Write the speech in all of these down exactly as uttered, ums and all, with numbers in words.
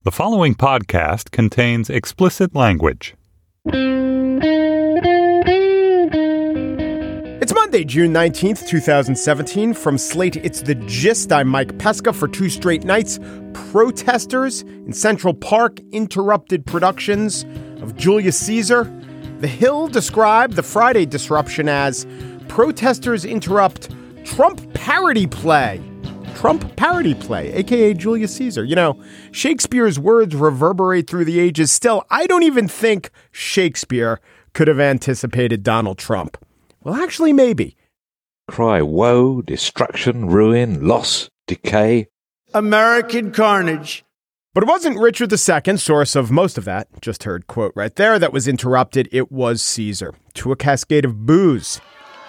The following podcast contains explicit language. It's Monday, June nineteenth, twenty seventeen. From Slate, it's The Gist. I'm Mike Pesca. For two straight nights, protesters in Central Park interrupted productions of Julius Caesar. The Hill described the Friday disruption as protesters interrupt Trump parody play. Trump parody play, a k a. Julius Caesar. You know, Shakespeare's words reverberate through the ages. Still, I don't even think Shakespeare could have anticipated Donald Trump. Well, actually, maybe. Cry woe, destruction, ruin, loss, decay. American carnage. But it wasn't Richard the Second, source of most of that, just heard quote right there, that was interrupted. It was Caesar, to a cascade of boos.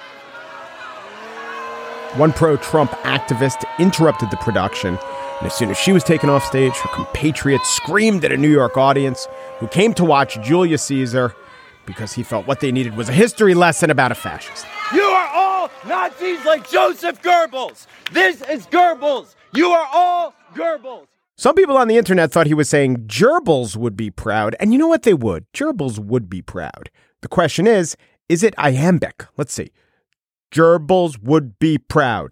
One pro-Trump activist interrupted the production, and as soon as she was taken off stage, her compatriots screamed at a New York audience who came to watch Julius Caesar because he felt what they needed was a history lesson about a fascist. You are all Nazis like Joseph Goebbels. This is Goebbels. You are all Goebbels. Some people on the internet thought he was saying gerbils would be proud, and you know what, they would. Gerbils would be proud. The question is, is it iambic? Let's see. Gerbils would be proud.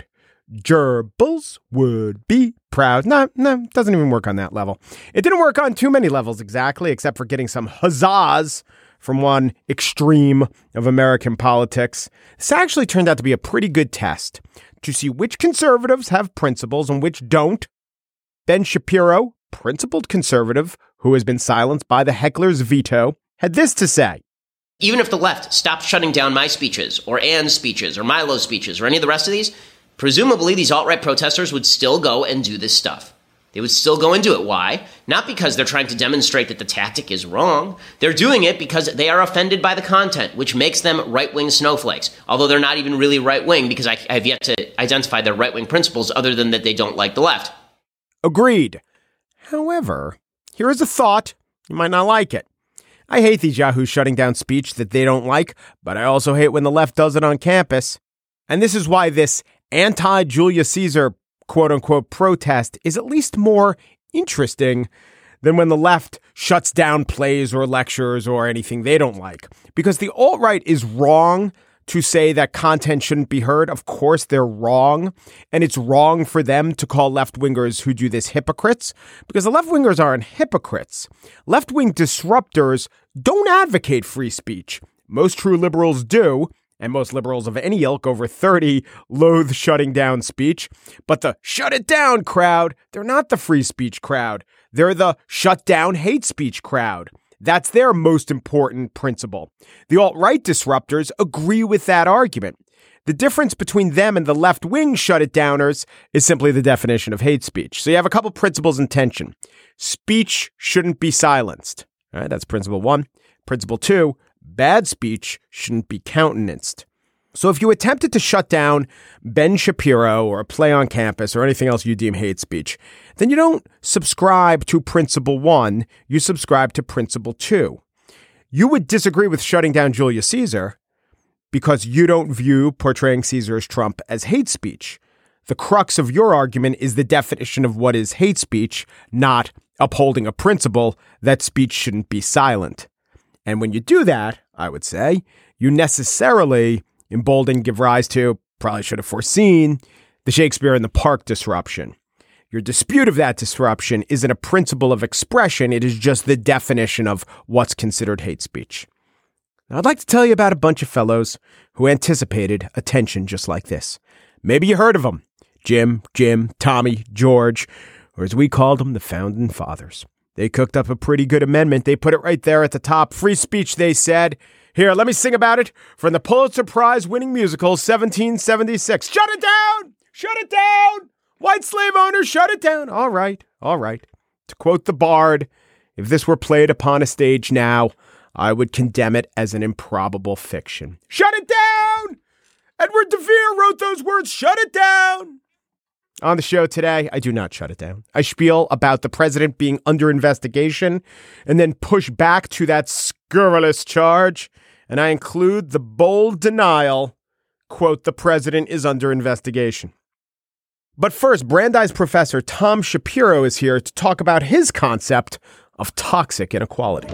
Gerbils would be proud. No, no, doesn't even work on that level. It didn't work on too many levels exactly, except for getting some huzzas from one extreme of American politics. This actually turned out to be a pretty good test to see which conservatives have principles and which don't. Ben Shapiro, principled conservative who has been silenced by the heckler's veto, had this to say. Even if the left stopped shutting down my speeches or Ann's speeches or Milo's speeches or any of the rest of these, presumably these alt-right protesters would still go and do this stuff. They would still go and do it. Why? Not because they're trying to demonstrate that the tactic is wrong. They're doing it because they are offended by the content, which makes them right-wing snowflakes. Although they're not even really right-wing because I have yet to identify their right-wing principles other than that they don't like the left. Agreed. However, here is a thought. You might not like it. I hate these yahoos shutting down speech that they don't like, but I also hate when the left does it on campus. And this is why this anti-Julius Caesar quote-unquote protest is at least more interesting than when the left shuts down plays or lectures or anything they don't like. Because the alt-right is wrong to say that content shouldn't be heard. Of course, they're wrong. And it's wrong for them to call left-wingers who do this hypocrites, because the left-wingers aren't hypocrites. Left-wing disruptors don't advocate free speech. Most true liberals do, and most liberals of any ilk over thirty loathe shutting down speech. But the shut it down crowd, they're not the free speech crowd. They're the shut down hate speech crowd. That's their most important principle. The alt-right disruptors agree with that argument. The difference between them and the left-wing shut-it-downers is simply the definition of hate speech. So you have a couple principles in tension. Speech shouldn't be silenced. All right, that's principle one. Principle two, bad speech shouldn't be countenanced. So if you attempted to shut down Ben Shapiro or a play on campus or anything else you deem hate speech, then you don't subscribe to principle one, you subscribe to principle two. You would disagree with shutting down Julius Caesar because you don't view portraying Caesar as Trump as hate speech. The crux of your argument is the definition of what is hate speech, not upholding a principle that speech shouldn't be silent. And when you do that, I would say, you necessarily embolden, give rise to, probably should have foreseen, the Shakespeare in the Park disruption. Your dispute of that disruption isn't a principle of expression. It is just the definition of what's considered hate speech. Now, I'd like to tell you about a bunch of fellows who anticipated attention just like this. Maybe you heard of them. Jim, Jim, Tommy, George, or as we called them, the Founding Fathers. They cooked up a pretty good amendment. They put it right there at the top. Free speech, they said. Here, let me sing about it from the Pulitzer Prize winning musical seventeen seventy-six. Shut it down! Shut it down! White slave owners, shut it down! All right, all right. To quote the Bard, if this were played upon a stage now, I would condemn it as an improbable fiction. Shut it down! Edward de Vere wrote those words, shut it down! On the show today, I do not shut it down. I spiel about the president being under investigation and then push back to that scurrilous charge. And I include the bold denial, quote, the president is under investigation. But first, Brandeis professor Tom Shapiro is here to talk about his concept of toxic inequality.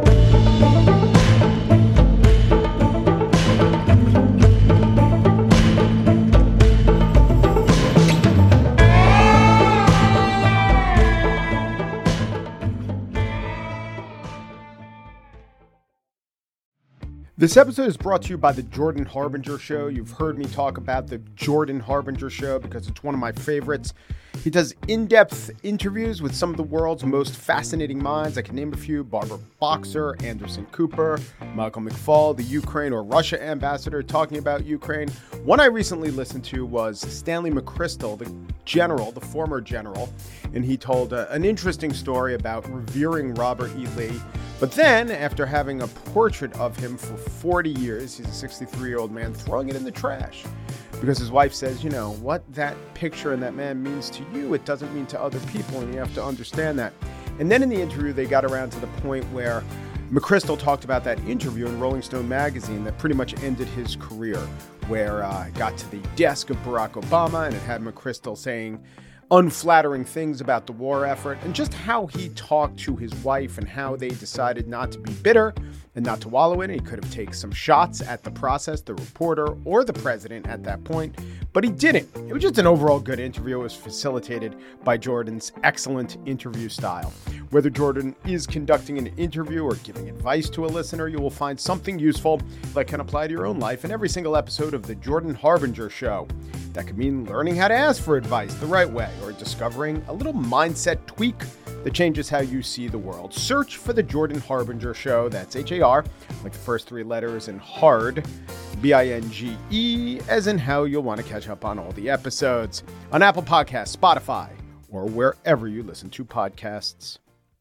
This episode is brought to you by the Jordan Harbinger Show. You've heard me talk about the Jordan Harbinger Show because it's one of my favorites. He does in-depth interviews with some of the world's most fascinating minds. I can name a few: Barbara Boxer, Anderson Cooper, Michael McFaul, the Ukraine or Russia ambassador talking about Ukraine. One I recently listened to was Stanley McChrystal, the general, the former general, and he told uh, an interesting story about revering Robert E. Lee. But then, after having a portrait of him for forty years, he's a sixty-three-year-old man, throwing it in the trash. Because his wife says, you know, what that picture and that man means to you, it doesn't mean to other people, and you have to understand that. And then in the interview, they got around to the point where McChrystal talked about that interview in Rolling Stone magazine that pretty much ended his career, where uh, it got to the desk of Barack Obama, and it had McChrystal saying unflattering things about the war effort, and just how he talked to his wife and how they decided not to be bitter and not to wallow in it. He could have taken some shots at the process, the reporter, or the president at that point, but he didn't. It was just an overall good interview. It was facilitated by Jordan's excellent interview style. Whether Jordan is conducting an interview or giving advice to a listener, you will find something useful that can apply to your own life in every single episode of the Jordan Harbinger Show. That could mean learning how to ask for advice the right way, or discovering a little mindset tweak that changes how you see the world. Search for the Jordan Harbinger Show. That's H A R, like the first three letters, and hard, B I N G E, as in how you'll want to catch up on all the episodes on Apple Podcasts, Spotify, or wherever you listen to podcasts.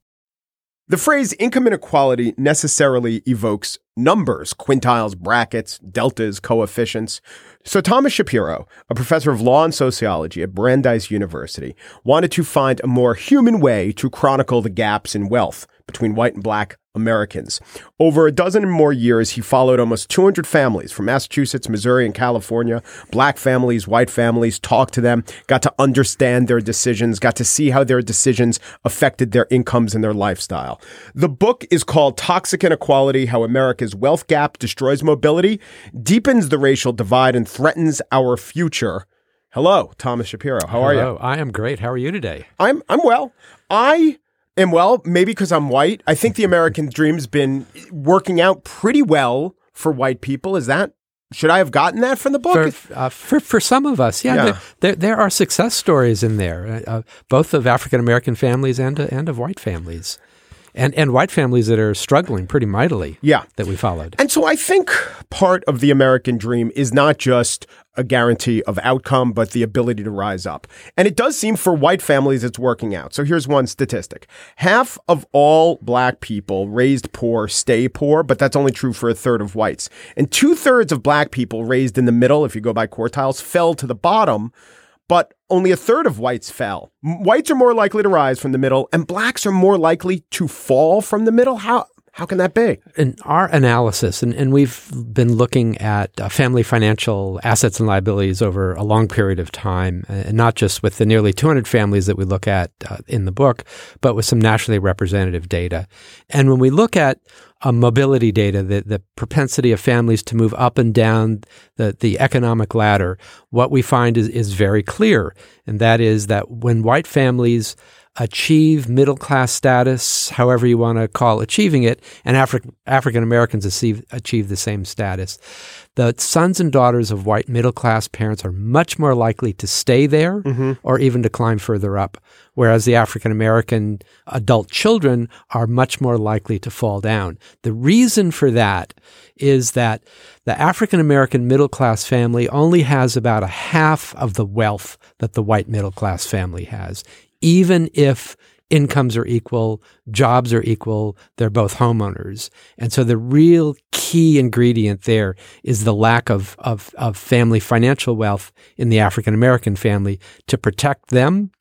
The phrase income inequality necessarily evokes numbers, quintiles, brackets, deltas, coefficients. So Thomas Shapiro, a professor of law and sociology at Brandeis University, wanted to find a more human way to chronicle the gaps in wealth between white and black Americans. Over a dozen and more years, he followed almost two hundred families from Massachusetts, Missouri, and California, black families, white families, talked to them, got to understand their decisions, got to see how their decisions affected their incomes and their lifestyle. The book is called Toxic Inequality: How America's Wealth Gap Destroys Mobility, Deepens the Racial Divide, and Threatens Our Future. Hello, Thomas Shapiro. How are Hello. you? I am great. How are you today? I'm I'm well. I am well, maybe because I'm white. I think the American dream's been working out pretty well for white people. Is that, should I have gotten that from the book? For, uh, for, for some of us, yeah. Yeah. There, there, there are success stories in there, uh, both of African-American families and, uh, and of white families. And and white families that are struggling pretty mightily Yeah. that we followed. And so I think part of the American dream is not just a guarantee of outcome, but the ability to rise up. And it does seem for white families it's working out. So here's one statistic. Half of all black people raised poor stay poor, but that's only true for a third of whites. And two thirds of black people raised in the middle, if you go by quartiles, fell to the bottom, but only a third of whites fell. Whites are more likely to rise from the middle, and blacks are more likely to fall from the middle. How how can that be? In our analysis, and, and we've been looking at uh, family financial assets and liabilities over a long period of time, and not just with the nearly two hundred families that we look at uh, in the book, but with some nationally representative data. And when we look at uh, mobility data, the, the propensity of families to move up and down the, the economic ladder, what we find is, is very clear. And that is that when white families achieve middle-class status, however you want to call achieving it, and Afri- African Americans achieve, achieve the same status, the sons and daughters of white middle-class parents are much more likely to stay there mm-hmm. or even to climb further up, whereas the African American adult children are much more likely to fall down. The reason for that is that the African American middle-class family only has about a half of the wealth that the white middle-class family has. Even if incomes are equal, jobs are equal, they're both homeowners. And so the real key ingredient there is the lack of, of, of family financial wealth in the African-American family to protect them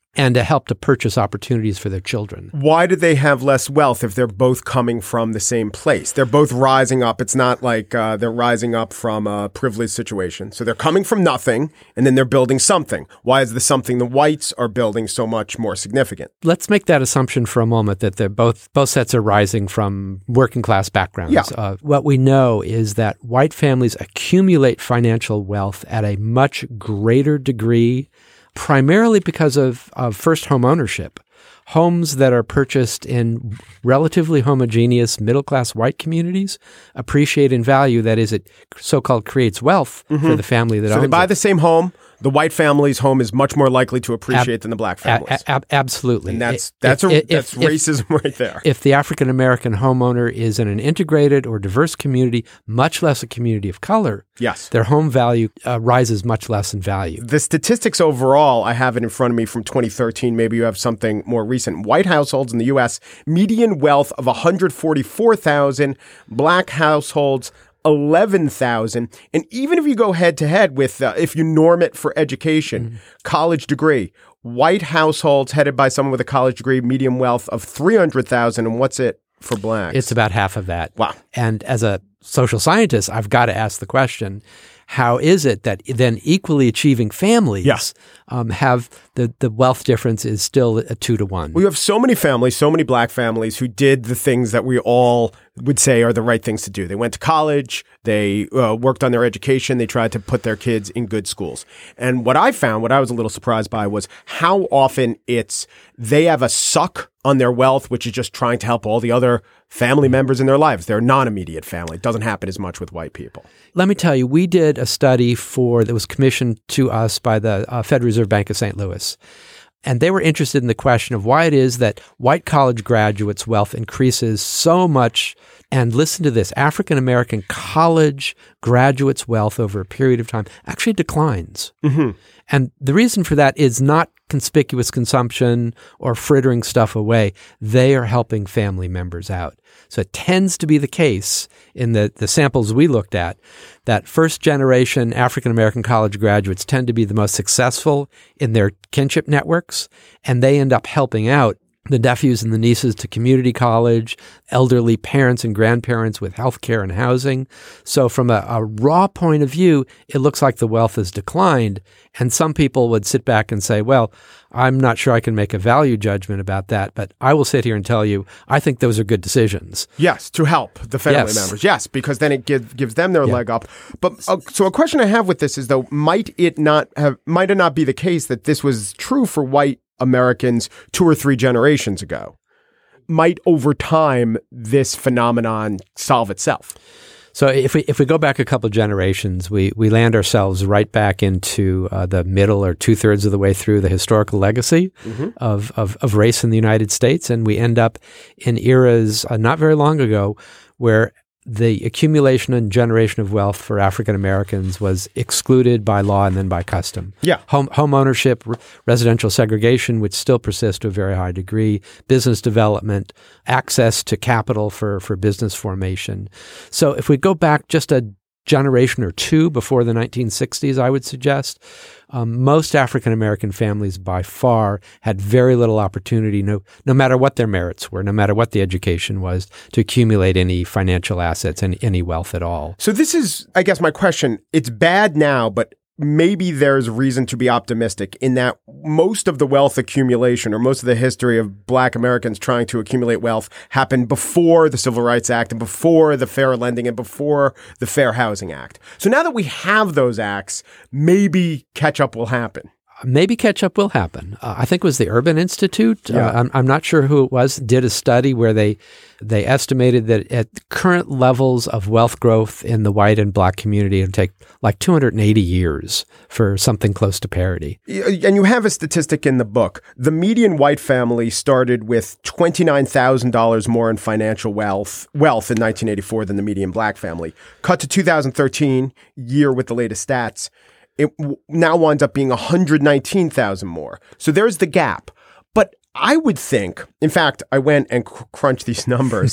and to help to purchase opportunities for their children. Why do they have less wealth if they're both coming from the same place? They're both rising up. It's not like uh, they're rising up from a privileged situation. So they're coming from nothing, and then they're building something. Why is the something the whites are building so much more significant? Let's make that assumption for a moment that they're both both sets are rising from working class backgrounds. Yeah. Uh, what we know is that white families accumulate financial wealth at a much greater degree, primarily because of, of first home ownership. Homes that are purchased in relatively homogeneous middle-class white communities appreciate in value. That is, it so-called creates wealth mm-hmm. for the family that so owns it. So they buy it. the same home. The white family's home is much more likely to appreciate Ab- than the black family's. A- ab- absolutely. And that's If- that's, a, if- that's if- racism right there. If the African-American homeowner is in an integrated or diverse community, much less a community of color, yes, their home value uh, rises much less in value. The statistics overall, I have it in front of me from twenty thirteen. Maybe you have something more recent. White households in the U S, median wealth of one hundred forty-four thousand dollars. Black households, eleven thousand. And even if you go head to head with, uh, if you norm it for education, mm-hmm. college degree, white households headed by someone with a college degree, median wealth of three hundred thousand. And what's it for blacks? It's about half of that. Wow. And as a social scientist, I've got to ask the question, how is it that then equally achieving families yeah. um, have the, the wealth difference is still a two to one? We have so many families, so many black families who did the things that we all would say are the right things to do. They went to college, they uh, worked on their education, they tried to put their kids in good schools. And what I found, what I was a little surprised by was how often it's they have a suck on their wealth, which is just trying to help all the other family members in their lives. Their non-immediate family. It doesn't happen as much with white people. Let me tell you, we did a study for that was commissioned to us by the uh, Federal Reserve Bank of Saint Louis. And they were interested in the question of why it is that white college graduates' wealth increases so much. And listen to this, African-American college graduates' wealth over a period of time actually declines. Mm-hmm. And the reason for that is not conspicuous consumption or frittering stuff away. They are helping family members out. So it tends to be the case in the, the samples we looked at that first-generation African-American college graduates tend to be the most successful in their kinship networks, and they end up helping out the nephews and the nieces to community college, elderly parents and grandparents with health care and housing. So from a, a raw point of view, it looks like the wealth has declined. And some people would sit back and say, well, I'm not sure I can make a value judgment about that, but I will sit here and tell you, I think those are good decisions. Yes, to help the family Yes. members. Yes, because then it give, gives them their Yeah. leg up. But uh, so a question I have with this is, though, might it not have, might it not be the case that this was true for white Americans two or three generations ago? Might over time this phenomenon solve itself? So if we if we go back a couple of generations, we we land ourselves right back into uh, the middle or two thirds of the way through the historical legacy mm-hmm. of, of of race in the United States, and we end up in eras uh, not very long ago where the accumulation and generation of wealth for African Americans was excluded by law and then by custom. Yeah. Home, home ownership, r- residential segregation, which still persists to a very high degree, business development, access to capital for, for business formation. So if we go back just a generation or two before the nineteen sixties, I would suggest, um, most African American families by far had very little opportunity, no, no matter what their merits were, no matter what the education was, to accumulate any financial assets and any wealth at all. So this is, I guess, my question. It's bad now, but maybe there's reason to be optimistic in that most of the wealth accumulation or most of the history of black Americans trying to accumulate wealth happened before the Civil Rights Act and before the Fair Lending and before the Fair Housing Act. So now that we have those acts, maybe catch up will happen. Maybe catch up will happen. Uh, I think it was the Urban Institute. Yeah. Uh, I'm, I'm not sure who it was, did a study where they they estimated that at current levels of wealth growth in the white and black community, it would take like two hundred eighty years for something close to parity. And you have a statistic in the book. The median white family started with twenty-nine thousand dollars more in financial wealth wealth in nineteen eighty-four than the median black family. Cut to two thousand thirteen, year with the latest stats. It w- now winds up being one hundred nineteen thousand more. So there's the gap. But I would think, in fact, I went and cr- crunched these numbers.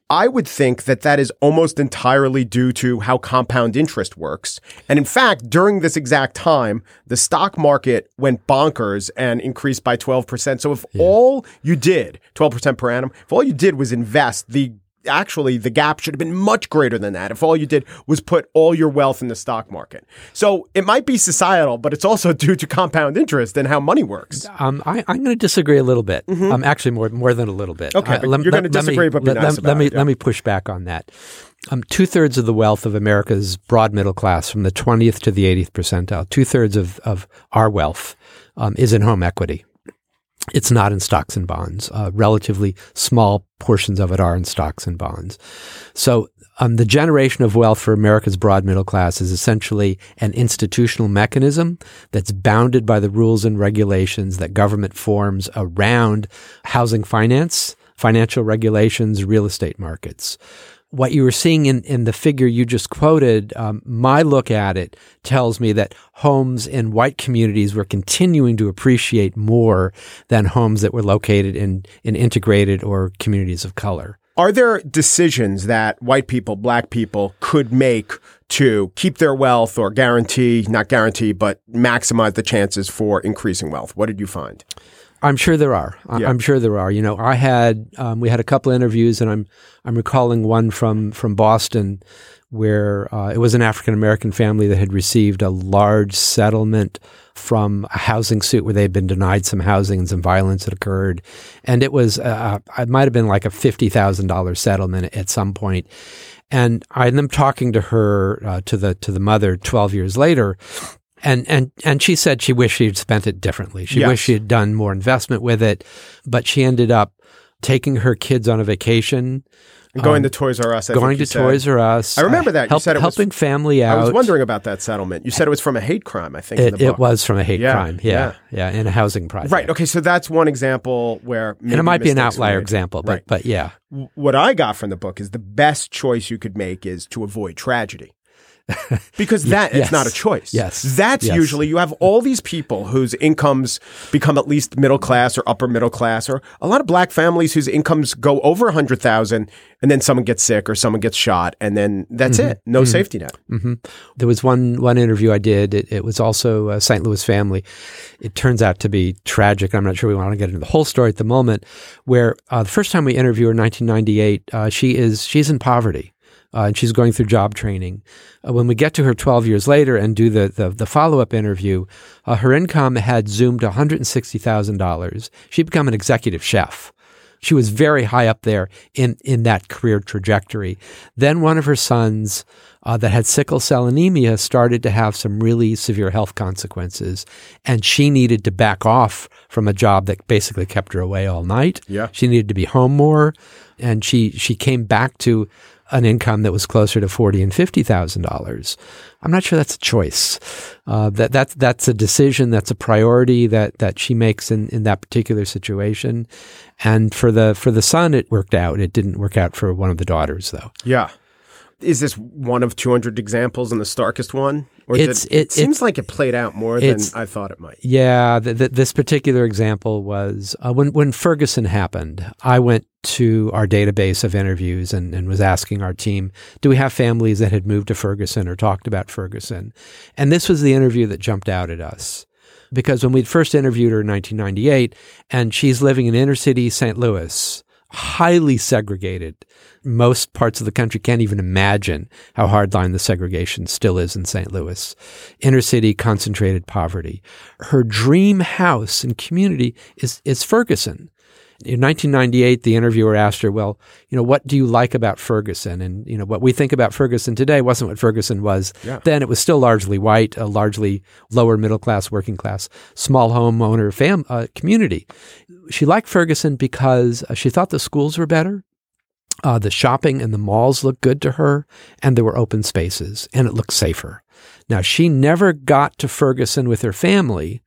I would think that that is almost entirely due to how compound interest works. And in fact, during this exact time, the stock market went bonkers and increased by twelve percent. So if yeah. all you did, twelve percent per annum, if all you did was invest, the actually the gap should have been much greater than that if all you did was put all your wealth in the stock market. So it might be societal, but it's also due to compound interest and how money works. Um, I, I'm going to disagree a little bit. Mm-hmm. Um, actually, more more than a little bit. Okay, uh, but let, you're going to disagree, me, but be let, nice let, about let me, it. Yeah. Let me push back on that. Um, two-thirds of the wealth of America's broad middle class, from the twentieth to the eightieth percentile, two-thirds of, of our wealth um, is in home equity. It's not in stocks and bonds. Uh, relatively small portions of it are in stocks and bonds. So um, the generation of wealth for America's broad middle class is essentially an institutional mechanism that's bounded by the rules and regulations that government forms around housing finance, financial regulations, real estate markets. What you were seeing in, in the figure you just quoted, um, my look at it tells me that homes in white communities were continuing to appreciate more than homes that were located in, in integrated or communities of color. Are there decisions that white people, black people could make to keep their wealth or guarantee, not guarantee, but maximize the chances for increasing wealth? What did you find? I'm sure there are. Yeah. I'm sure there are. You know, I had um, we had a couple of interviews, and I'm I'm recalling one from from Boston, where uh, it was an African American family that had received a large settlement from a housing suit where they had been denied some housing and some violence had occurred, and it was uh, it might have been like a fifty thousand dollars settlement at some point. And I ended up talking to her uh, to the to the mother twelve years later. And and and she said she wished she had spent it differently. She yes. wished she had done more investment with it, but she ended up taking her kids on a vacation. And going um, to Toys R Us. I going think you to said. Toys R Us. I remember that. You help, said it helping was, family out. I was wondering about that settlement. You said it was from a hate crime, I think, It, in the book. it was from a hate yeah, crime. Yeah, yeah, yeah, in a housing project. Right. Okay. So that's one example where maybe and it might be an mistakes were outlier made. example, but Right. but yeah. What I got from the book is the best choice you could make is to avoid tragedy. Because that yes. is not a choice. Yes. That's yes. usually, you have all these people whose incomes become at least middle class or upper middle class, or a lot of black families whose incomes go over one hundred thousand and then someone gets sick or someone gets shot and then that's mm-hmm. it. No mm-hmm. safety net. Mm-hmm. There was one one interview I did. It, it was also a Saint Louis family. It turns out to be tragic. I'm not sure we want to get into the whole story at the moment, where uh, the first time we interviewed her in nineteen ninety-eight, uh, she is she's in poverty. Uh, and she's going through job training. Uh, when we get to her twelve years later and do the the, the follow-up interview, uh, her income had zoomed to one hundred sixty thousand dollars. She'd become an executive chef. She was very high up there in, in that career trajectory. Then one of her sons uh, that had sickle cell anemia started to have some really severe health consequences, and she needed to back off from a job that basically kept her away all night. Yeah. She needed to be home more, and she she came back to an income that was closer to forty and fifty thousand dollars. I'm not sure that's a choice. Uh, that that's that's a decision. That's a priority that that she makes in, in that particular situation. And for the for the son, it worked out. It didn't work out for one of the daughters, though. Yeah. Is this one of two hundred examples and the starkest one? Or It's- did, it, it- seems it's- like it played out more than it's- I thought it might. Yeah, th- th- this particular example was uh, when when Ferguson happened. I went to our database of interviews and, and was asking our team, do we have families that had moved to Ferguson or talked about Ferguson? And this was the interview that jumped out at us. Because when we'd first interviewed her in nineteen ninety-eight, and she's living in inner city Saint Louis, highly segregated. Most parts of the country can't even imagine how hardline the segregation still is in Saint Louis. Inner city, concentrated poverty. Her dream house and community is, is Ferguson. In nineteen ninety-eight, the interviewer asked her, well, you know, what do you like about Ferguson? And, you know, what we think about Ferguson today wasn't what Ferguson was Yeah. then. It was still largely white, a largely lower middle class, working class, small homeowner fam- uh, community. She liked Ferguson because uh, she thought the schools were better. Uh, the shopping and the malls looked good to her, and there were open spaces, and it looked safer. Now, she never got to Ferguson with her family.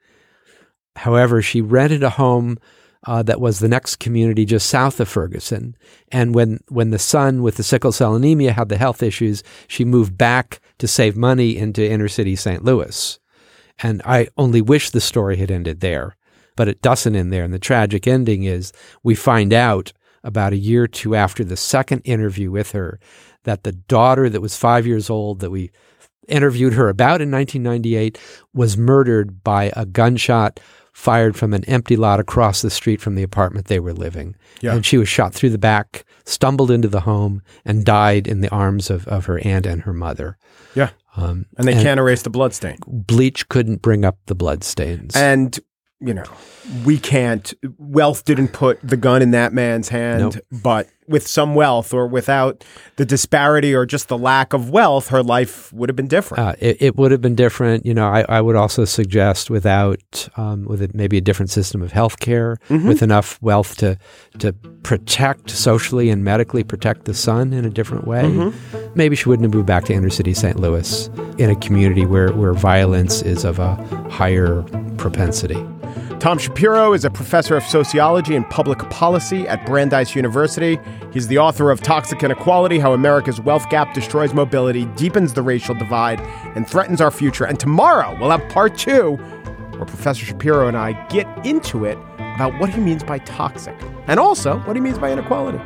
However, she rented a home Uh, that was the next community just south of Ferguson. And when, when the son with the sickle cell anemia had the health issues, she moved back to save money into inner city Saint Louis. And I only wish the story had ended there, but it doesn't end there. And the tragic ending is we find out about a year or two after the second interview with her that the daughter that was five years old that we interviewed her about in nineteen ninety-eight was murdered by a gunshot fired from an empty lot across the street from the apartment they were living. Yeah. And she was shot through the back, stumbled into the home, and died in the arms of, of her aunt and her mother. Yeah. Um, and they and can't erase the bloodstain. Bleach couldn't bring up the bloodstains. And, you know, we can't, wealth didn't put the gun in that man's hand, nope. But with some wealth or without the disparity or just the lack of wealth, her life would have been different. Uh, it, it would have been different. You know, I, I would also suggest without, um, with a, maybe a different system of health care, mm-hmm. with enough wealth to to protect socially and medically protect the son in a different way, mm-hmm. maybe she wouldn't have moved back to inner city Saint Louis in a community where, where violence is of a higher propensity. Tom Shapiro is a professor of sociology and public policy at Brandeis University. He's the author of Toxic Inequality, How America's Wealth Gap Destroys Mobility, Deepens the Racial Divide, and Threatens Our Future. And tomorrow we'll have part two, where Professor Shapiro and I get into it about what he means by toxic and also what he means by inequality.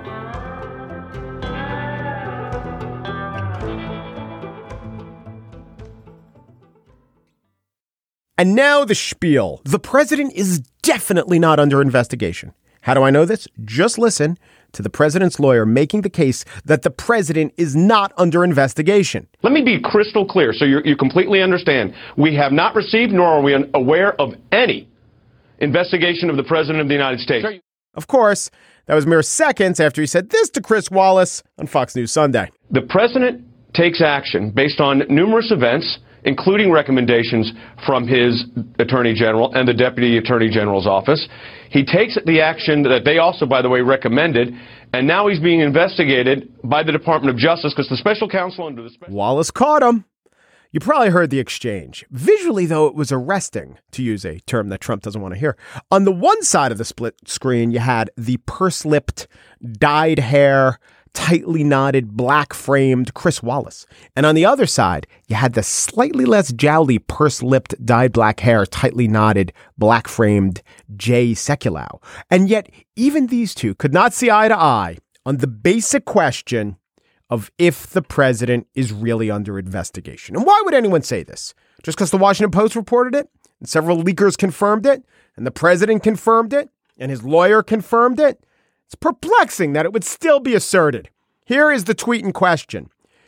And now the spiel. The president is definitely not under investigation. How do I know this? Just listen to the president's lawyer making the case that the president is not under investigation. Let me be crystal clear so you completely understand. We have not received nor are we aware of any investigation of the president of the United States. Of course, that was mere seconds after he said this to Chris Wallace on Fox News Sunday. The president takes action based on numerous events, including recommendations from his attorney general and the deputy attorney general's office. He takes the action that they also, by the way, recommended, and now he's being investigated by the Department of Justice because the special counsel under the special... Wallace caught him. You probably heard the exchange. Visually, though, it was arresting, to use a term that Trump doesn't want to hear. On the one side of the split screen, you had the purse-lipped, dyed hair, tightly knotted, black-framed Chris Wallace. And on the other side, you had the slightly less jowly, purse-lipped, dyed black hair, tightly knotted, black-framed Jay Sekulow. And yet, even these two could not see eye to eye on the basic question of if the president is really under investigation. And why would anyone say this? Just because the Washington Post reported it, and several leakers confirmed it, and the president confirmed it, and his lawyer confirmed it? It's perplexing that it would still be asserted. Here is the tweet in question.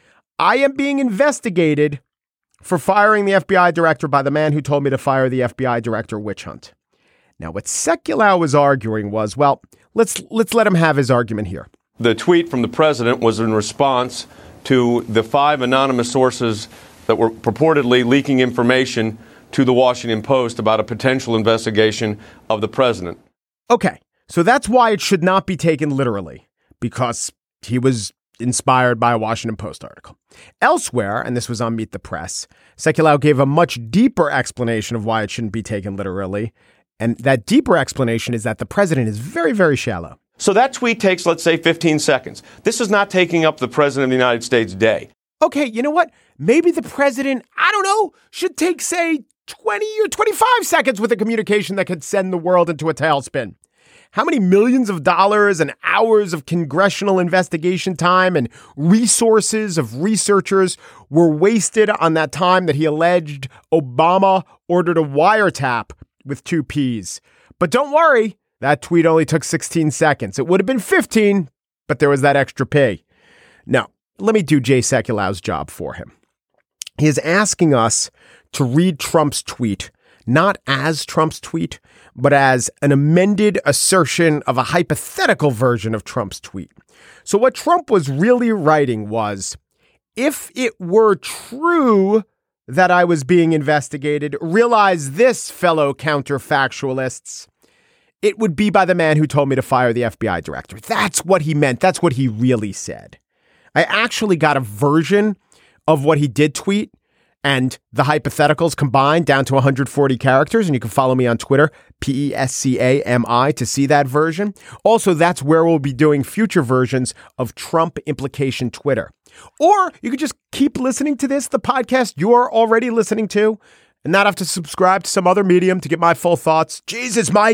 I am being investigated for firing the F B I director by the man who told me to fire the F B I director witch hunt. Now, what Sekulow was arguing was, well, let's let's let him have his argument here. The tweet from the president was in response to the five anonymous sources that were purportedly leaking information to the Washington Post about a potential investigation of the president. Okay. So that's why it should not be taken literally, because he was inspired by a Washington Post article. Elsewhere, and this was on Meet the Press, Sekulow gave a much deeper explanation of why it shouldn't be taken literally. And that deeper explanation is that the president is very, very shallow. So that tweet takes, let's say, fifteen seconds. This is not taking up the president of the United States' day. Okay, you know what? Maybe the president, I don't know, should take, say, twenty or twenty-five seconds with a communication that could send the world into a tailspin. How many millions of dollars and hours of congressional investigation time and resources of researchers were wasted on that time that he alleged Obama ordered a wiretap with two P's? But don't worry, that tweet only took sixteen seconds. It would have been fifteen, but there was that extra P. Now, let me do Jay Sekulow's job for him. He is asking us to read Trump's tweet not as Trump's tweet, but as an amended assertion of a hypothetical version of Trump's tweet. So what Trump was really writing was, if it were true that I was being investigated, realize this, fellow counterfactualists, it would be by the man who told me to fire the F B I director. That's what he meant. That's what he really said. I actually got a version of what he did tweet and the hypotheticals combined down to one hundred forty characters. And you can follow me on Twitter, P E S C A M I, to see that version. Also, that's where we'll be doing future versions of Trump Implication Twitter. Or you could just keep listening to this, the podcast you're already listening to, and not have to subscribe to some other medium to get my full thoughts. Jesus, Mike,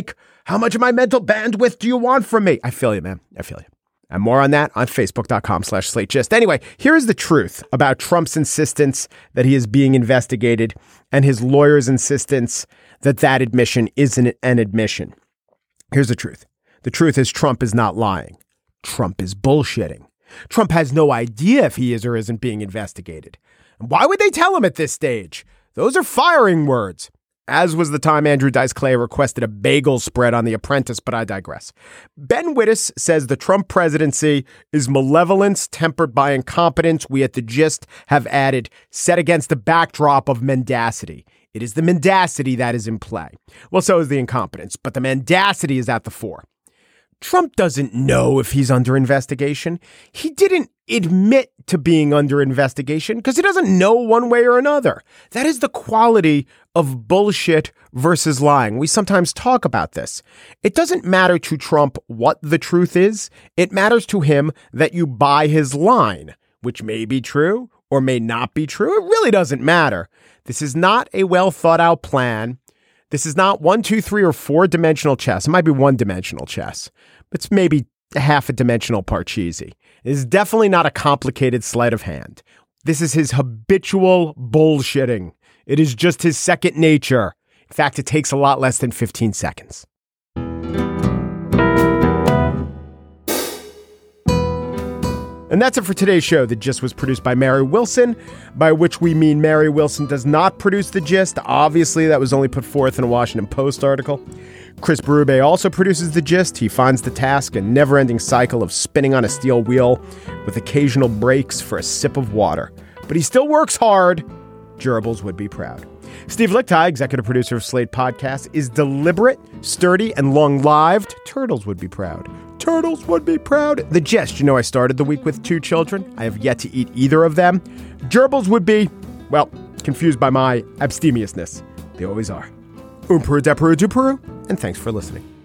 How much of my mental bandwidth do you want from me? I feel you, man. I feel you. And more on that on facebook.com slash Slate Gist. Anyway, here is the truth about Trump's insistence that he is being investigated and his lawyer's insistence that that admission isn't an admission. Here's the truth. The truth is Trump is not lying. Trump is bullshitting. Trump has no idea if he is or isn't being investigated. Why would they tell him at this stage? Those are firing words. As was the time Andrew Dice Clay requested a bagel spread on The Apprentice, but I digress. Ben Wittes says the Trump presidency is malevolence tempered by incompetence. We at The Gist have added, set against the backdrop of mendacity. It is the mendacity that is in play. Well, so is the incompetence, but the mendacity is at the fore. Trump doesn't know if he's under investigation. He didn't admit to being under investigation because he doesn't know one way or another. That is the quality of bullshit versus lying. We sometimes talk about this. It doesn't matter to Trump what the truth is. It matters to him that you buy his line, which may be true or may not be true. It really doesn't matter. This is not a well thought out plan. This is not one, two, three, or four dimensional chess. It might be one dimensional chess. It's maybe half a dimensional Parcheesi. It is definitely not a complicated sleight of hand. This is his habitual bullshitting. It is just his second nature. In fact, it takes a lot less than fifteen seconds. And that's it for today's show. The Gist was produced by Mary Wilson, by which we mean Mary Wilson does not produce The Gist. Obviously, that was only put forth in a Washington Post article. Chris Berube also produces The Gist. He finds the task a never-ending cycle of spinning on a steel wheel with occasional breaks for a sip of water. But he still works hard. Gerbils would be proud. Steve Lickteig, executive producer of Slate Podcast, is deliberate, sturdy, and long-lived. Turtles would be proud. Turtles would be proud. The Gist, you know I started the week with two children. I have yet to eat either of them. Gerbils would be, well, confused by my abstemiousness. They always are. Um, Peru, de Peru, du Peru, and thanks for listening.